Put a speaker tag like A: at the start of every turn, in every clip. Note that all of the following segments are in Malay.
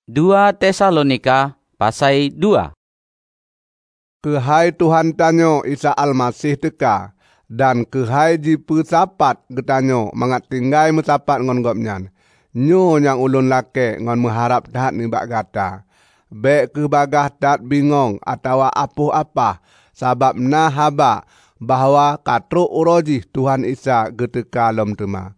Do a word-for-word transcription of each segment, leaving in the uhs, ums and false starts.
A: dua Tesalonika pasai dua.
B: Kehai Tuhan tanyo Isa Almasih teka, dan kehai jipu sapat getanyo mangat tinggai mesapat ngon gopnyan. Nyo yang ulun lake ngon mengharap tat nibak gata. Bek ke bagah tat bingong atau apuh apa, sabab nah haba bahwa katruk uroji Tuhan Isa geteka lom tema.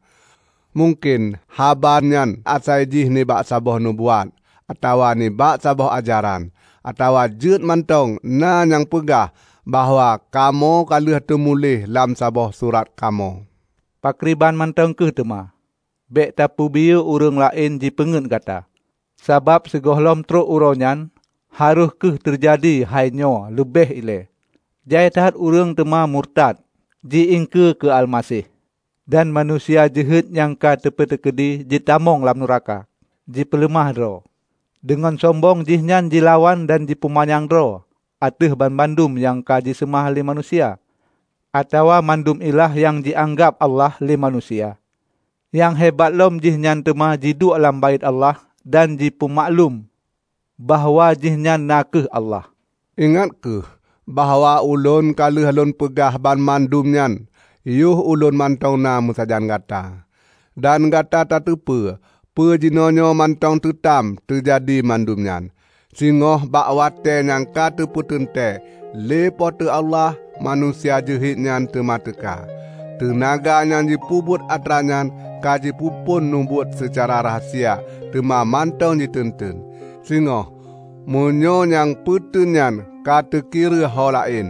B: Mungkin habanyan asai jih nibak saboh nubuat, atau nibak saboh ajaran, atau jut mantong na yang pegah bahwa kamu kalih temulih lam saboh surat kamu.
C: Pakriban mantong ke tema. Bek tapu biu urang lain ji pengen kata. Sabab segohlom truk uronyan harus ke terjadi hainyo lebih ile. Jai tahat urang tema murtad ji ingke ke Almasih. Dan manusia jehet yang ka tepe-tekedi ji tamong lam neraka. Ji pelemah ro. Dengan sombong jihnya jilawan dan jipumanyang ro, atih ban bandum yang kaji semah li manusia, atawa mandum ilah yang dianggap Allah li manusia. Yang hebat lom jihnya temah jidu alam bait Allah dan jipumaklum bahwa jihnya nakeh Allah.
B: Ingat ke bahwa ulun kalih ulun pegah ban mandumnyan, yuh ulun mantong na musajan gata. Dan gata tatupe, pejinonyo mantong tutam terjadi mandumnyan. Singoh bakwate yang kata putente, lepo te Allah manusia jehitnyan temateka. Tenaga yang dipubut atranyan, kaji pupun numbut secara rahasia, tema mantong ditenten. Singoh, munyo yang putunyan kata kira holain.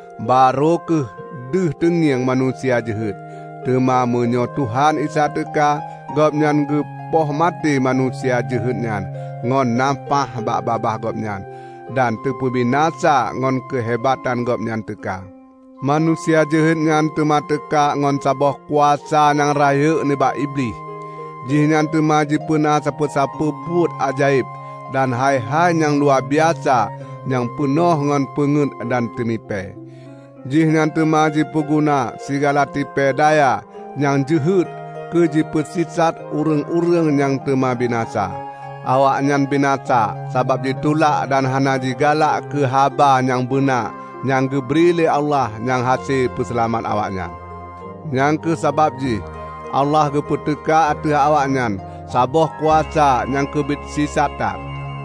B: Baru ke deh tengyang manusia jehit. Tema munyo Tuhan Isa teka, gopnyan ge poh mati manusia jehutnyan ngon nampah bak babah gopnyan dan tepu binasa ngon kehebatan gopnyan teka. Manusia jehutnyan tema teka ngon saboh kuasa nang raya nibak iblis. Jihnya tema jipuna sapu-sapu but ajaib dan hai-hai yang luar biasa yang penuh ngon pengut dan temipe. Jihnya tema jipuguna segala tipe daya yang jehut keji pesisat urang-urang yang tema binasa. Awak nyan binasa sabab ditulak dan hana digalak ke haba yang benar yang diberi oleh Allah yang hasil peselamat awaknya. Yang ke sabab ji Allah gepeteka atih awaknya saboh kuasa yang kebit sisatan.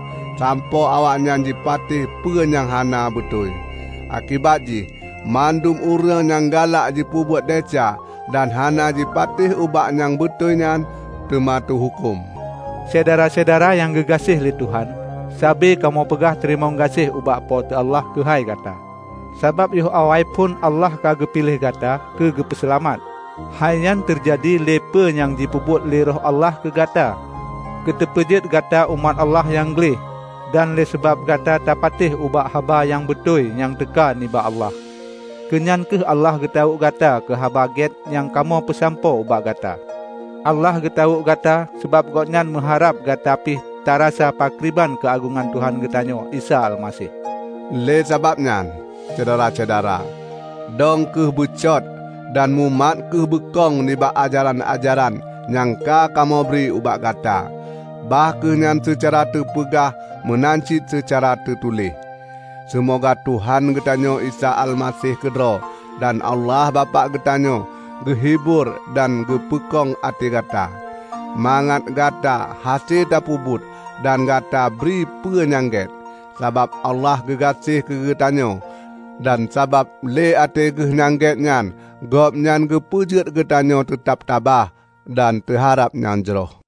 B: Sampo awaknya dipatih pen yang hana betul. Akibat ji mandum urang yang galak dipubut deca dan hana dipatih ubak yang betulnya tematu hukum.
C: Saudara-saudara yang gegasih li Tuhan, sabi kamu pegah terima kasih ubak pot Allah ke hai kata. Sabab yuh awai pun Allah kage pilih kata ke gepeselamat. Hayan terjadi lepe yang dipubut li roh Allah ke kata. Ketepejit kata umat Allah yang gelih dan le sebab kata tapatih ubak haba yang betul yang teka nibak Allah. Kenyan ke Allah getau gata ke habaget yang kamu pesampo ubak gata. Allah getau gata sebab gotnyan mengharap gata pih tarasa pakriban keagungan Tuhan getanyo Isa Almasih.
B: Le sebabnya, saudara-saudara, dong ke bucot dan mumat ke bekong nibak ajaran-ajaran yang ka kamu beri ubak gata. Bah kenyan secara terpegah menancit secara tertulis. Semoga Tuhan getanyo Isa Almasih kedro dan Allah Bapa getanyo gehibur dan gepekong ati gata. Mangat gata hasil tapubut dan gata beri penyangget. Sabab Allah gegasih ke getanyo dan sabab le ati gehnangget nyan, gop nyan gepujut getanyo tetap tabah dan terharap nyan jeroh.